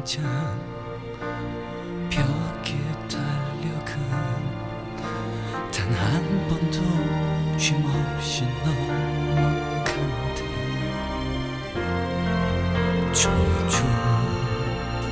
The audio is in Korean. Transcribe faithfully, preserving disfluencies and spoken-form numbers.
장 벽에 달려간 단 한 번도 쉼없이 너